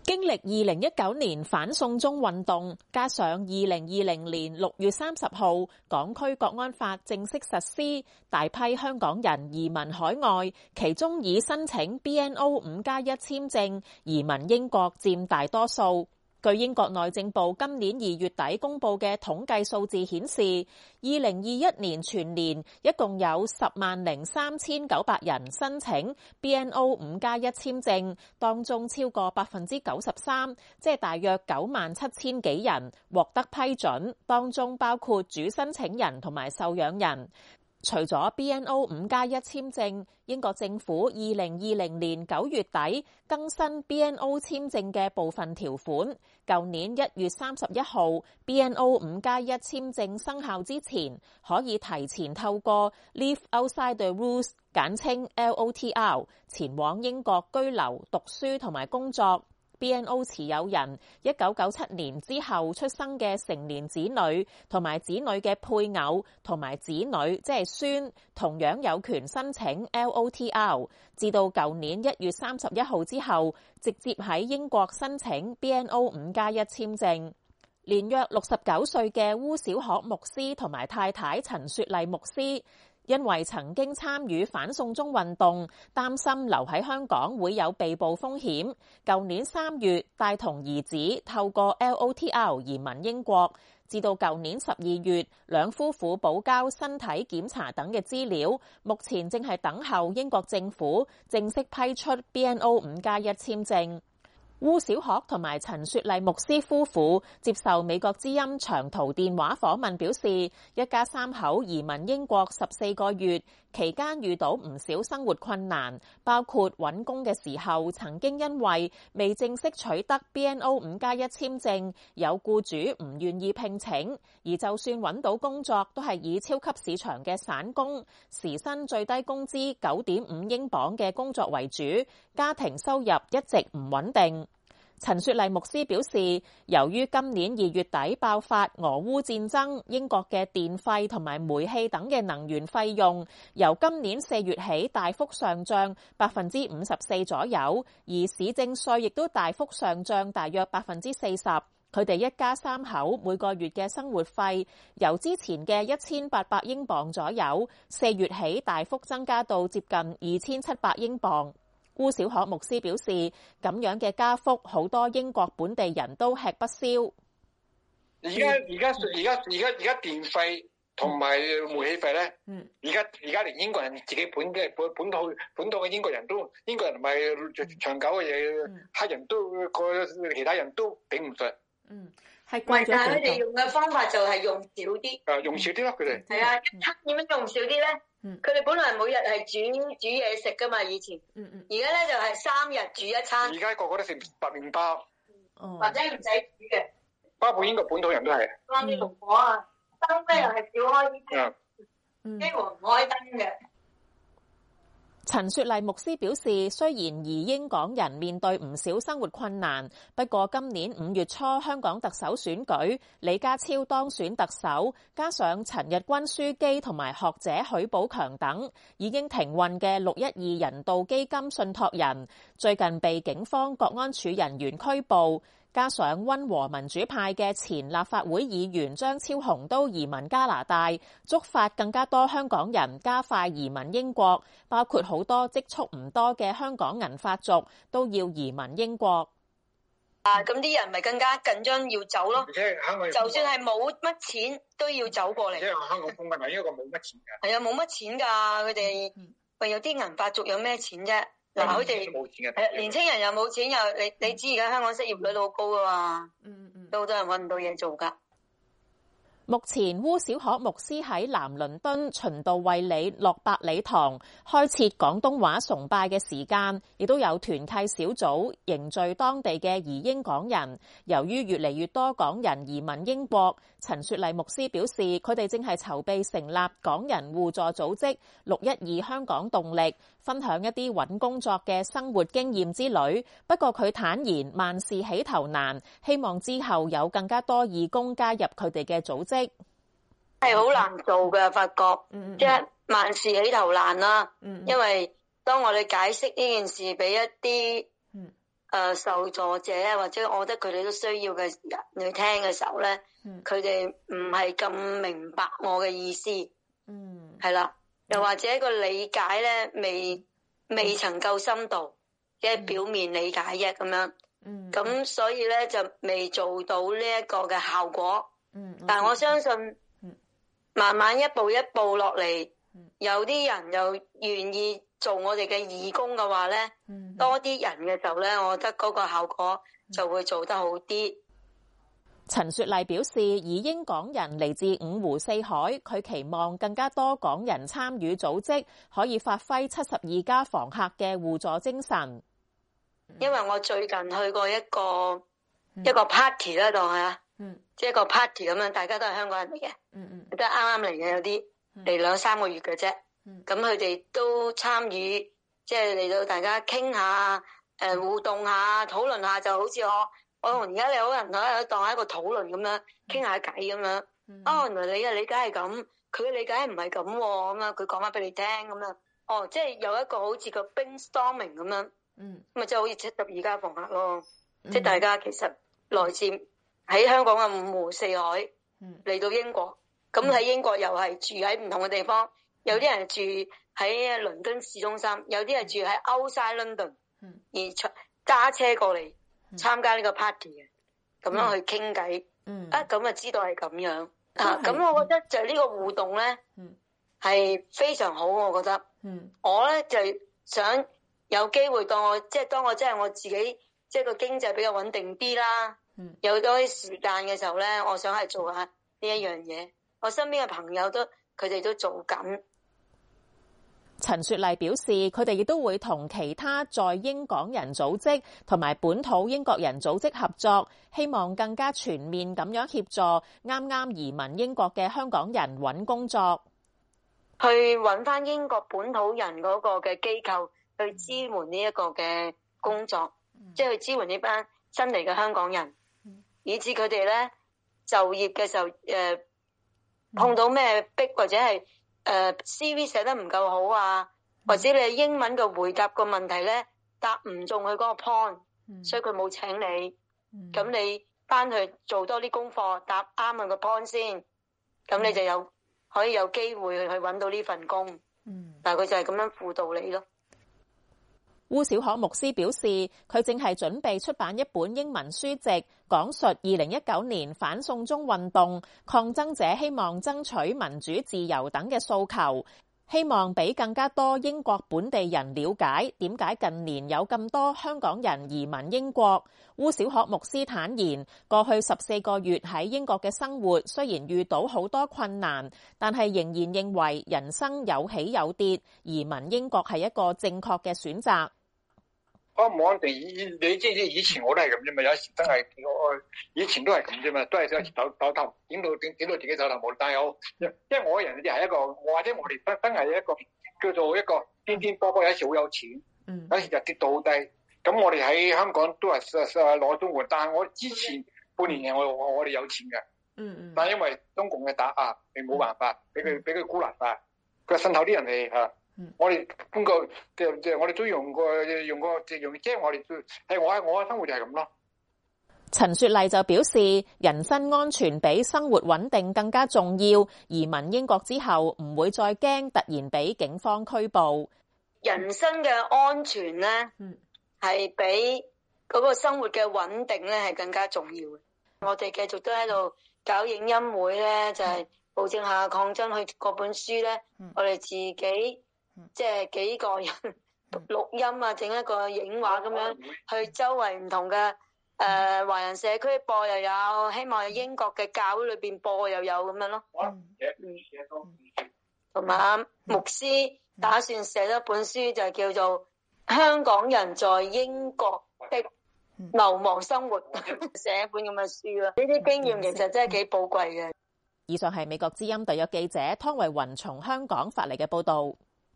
經歷2019年反送中運動，加上2020年6月30號港區國安法正式實施，大批香港人移民海外，其中以申請 BNO 5+1簽證移民英國佔大多數。據英國內政部今年2月底公布嘅統計數字顯示，2021年全年一共有103900人申請 BNO 5+1簽證，當中超過93%，即係大約97000幾人獲得批准，當中包括主申請人同埋受養人。除咗 BNO 5+1簽證，英國政府2020年9月底更新 BNO 簽證嘅部分條款。舊年1月31號 BNO 5+1簽證生效之前，可以提前透過 Leave Outside the Rules 簡稱 LOTR 前往英國居留、讀書同埋工作。BNO 持有人1997年之後出生嘅成年子女同埋子女嘅配偶同埋子女即係孫，同樣有權申請 LOTR。至到舊年1月31號之後，直接喺英國申請 BNO 5+1簽證。年約69歲嘅烏小學牧師同埋太太陳雪麗牧師，因為曾經參與反送中運動，擔心留喺香港會有被捕風險。舊年3月帶同兒子透過 LOTR 移民英國，至到舊年12月兩夫婦補交身體檢查等嘅資料，目前正係等候英國政府正式批出 BNO 5+1簽證。烏小學同埋陳雪麗牧師夫婦接受美國之音長途電話訪問表示，一家三口移民英國14個月，期間遇到唔少生活困難，包括揾工嘅時候曾經因為未正式取得 BNO 5+1簽證，有僱主唔願意聘請，而就算揾到工作都係以超級市場嘅散工，時薪最低工資9.5英鎊嘅工作為主，家庭收入一直唔穩定。陳雪麗牧師表示，由於今年2月底爆發俄烏戰爭，英國嘅電費同埋煤氣等嘅能源費用由今年4月起大幅上漲54%左右，而市政稅亦都大幅上漲大約40%。佢哋一家三口每個月嘅生活費由之前嘅1800英鎊左右，4月起大幅增加到接近2700英鎊。烏小學牧師表示，咁樣嘅加幅好多英國本地人都吃不消。 而家電費同埋煤氣費咧，而家連英國人自己本土嘅英國人同埋長久嘅黑人都其他人都頂唔順。 係貴咗。但係佢哋用嘅方法就係用少啲。 用少啲咯，佢哋。係啊，一餐點樣用少啲咧？佢哋本來每日係煮嘢食噶嘛，以前。而家咧就係3日煮一餐。 而家個個都食白麵包， 或者唔使煮嘅。 包括英國本土人都係。 關啲爐火啊，燈咧又係少開啲，幾乎唔開燈嘅。 陳雪麗牧師表示，雖然移英港人面對唔少生活困難，不過今年5月初香港特首選舉，李家超當選特首，加上陳日君樞機同埋學者許寶強等已經停運嘅612人道基金信託人，最近被警方國安處人員拘捕。加上溫和民主派嘅前立法會議員張超雄都移民加拿大，觸發更加多香港人加快移民英國，包括好多積蓄唔多嘅香港銀髮族都要移民英國。 咁啲人咪更加緊張要走咯。就算係冇乜錢都要走過嚟。 因為香港公民係一個冇乜錢㗎。 係啊，冇乜錢㗎，佢哋喂有啲銀髮族有咩錢啫？嗱，佢哋年青人又冇錢，又你知而家香港失業率都好高㗎嘛，都好多人搵唔到嘢做㗎。 目前烏小學牧師喺南倫敦循道衛理諾伯里堂開設廣東話崇拜嘅時間，亦都有團契小組凝聚當地嘅移英港人。由於越嚟越多港人移民英國，陳雪麗牧師表示，佢哋正係籌備成立港人互助組織612香港動力，分享一啲揾工作嘅生活經驗之類。不過佢坦言萬事起頭難，希望之後有更加多義工加入佢哋嘅組織。 係好難做嘅，發覺即係萬事起頭難啦。因為當我哋解釋呢件事俾一啲受助者或者我覺得佢哋都需要嘅人去聽嘅時候咧，佢哋唔係咁明白我嘅意思，係啦，又或者個理解咧未曾夠深度，即係表面理解啫咁樣，咁所以咧就未做到呢一個嘅效果，但係我相信慢慢一步一步落嚟，有啲人又願意做我哋嘅義工嘅話咧，多啲人嘅時候咧，我覺得嗰個效果就會做得好啲。 陳雪麗表示，以英港人嚟自五湖四海，佢期望更加多港人參與組織，可以發揮72家房客嘅互助精神。 因為我最近去過一個 party 啦，當係啊，即係一個 party 咁樣，大家都係香港人嚟嘅，都係啱啱嚟嘅，有啲嚟2-3個月嘅啫。咁佢哋都參與，即係嚟到大家傾下，互動下，討論下，就好似我同而家你好人當係一個討論咁樣，傾下偈咁樣。原來你嘅理解係咁，佢嘅理解唔係咁喎，咁樣佢講翻俾你聽咁樣。即係有一個好似個 brainstorming 咁樣，咁啊即係好似72家房客咯。即係大家其實來自喺香港嘅五湖四海嚟到英國，咁喺英國又係住喺唔同嘅地方。有啲人住喺倫敦市中心，有啲人住喺 outside London，而揸車過嚟參加呢個 party 嘅，咁樣去傾偈，咁啊知道係咁樣，咁我覺得就呢個互動咧，係非常好，我覺得，我咧就想有機會當我即係我自己即係個經濟比較穩定啲啦，有多啲時間嘅時候咧，我想係做下呢一樣嘢，我身邊嘅朋友佢哋都做緊。 陳雪麗表示，佢哋亦都會同其他在英港人組織同埋本土英國人組織合作，希望更加全面咁樣協助啱啱移民英國嘅香港人揾工作， 去揾翻英國本土人嗰個嘅機構去支援呢一個嘅工作，即係去支援呢班新嚟嘅香港人，以至佢哋咧就業嘅時候碰到咩逼或者係CV 寫得唔夠好啊，或者你英文嘅回答個問題咧答唔中佢嗰個 point，所以佢冇請你。咁你翻去做多啲功課，答啱佢個 point 先，咁你就可以有機會去揾到呢份工。但係佢就係咁樣輔導你咯。 烏小可牧師表示，佢正係準備出版一本英文書籍，講述2019年反送中運動，抗爭者希望爭取民主自由等嘅訴求，希望俾更加多英國本地人了解點解近年有咁多香港人移民英國。烏小可牧師坦言，過去14個月喺英國嘅生活雖然遇到好多困難，但係仍然認為人生有起有跌，移民英國係一個正確嘅選擇。 安唔安定？你知唔知以前我都係咁啫嘛？有時真係我以前都係咁啫嘛，都係想抖頭，點到自己走投無路。但係因為我嘅人係一個，或者我哋真係一個叫做一個顛顛簸簸，有時好有錢，有時就跌到好低。咁我哋喺香港都係攞綜援，但係我之前半年前我哋有錢嘅，但係因為中共嘅打壓，你冇辦法俾佢孤立化，佢滲透啲人嚟嚇。我哋經過即係我哋都用過即係我哋係我嘅生活就係咁咯。 陳雪麗就表示，人身安全比生活穩定更加重要。移民英國之後唔會再驚突然俾警方拘捕。 人身嘅安全咧，係比嗰個生活嘅穩定咧係更加重要嘅。我哋繼續都喺度搞影音會咧，就係暴政下抗爭去嗰本書咧，我哋自己。即係幾個人錄音啊，整一個影畫咁樣去周圍唔同嘅華人社區播又有，希望喺英國嘅教會裏邊播又有咁樣咯。同埋牧師打算寫咗本書，就叫做《香港人在英國的流亡生活》，寫一本咁嘅書啦。呢啲經驗其實真係幾寶貴嘅。 以上係美國之音特約記者湯慧雲從香港發嚟嘅報道。